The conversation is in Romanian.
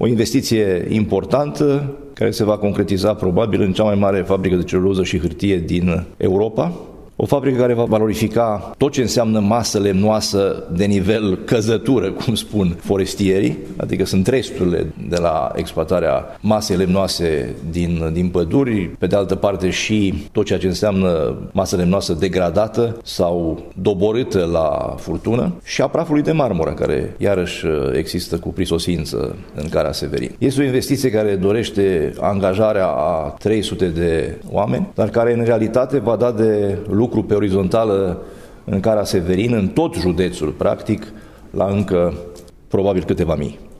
O investiție importantă care se va concretiza probabil în cea mai mare fabrică de celuloză și hârtie din Europa. O fabrică care va valorifica tot ce înseamnă masă lemnoasă de nivel căzătură, cum spun forestierii, adică sunt resturile de la exploatarea masei lemnoase din păduri, pe de altă parte și tot ceea ce înseamnă masă lemnoasă degradată sau doborâtă la furtună și a prafului de marmură, care iarăși există cu prisosință în Cara Severin. Este o investiție care dorește angajarea a 300 de oameni, dar care în realitate va da de lucru pe orizontală în Cara Severin, în tot județul, practic, la încă probabil câteva mii.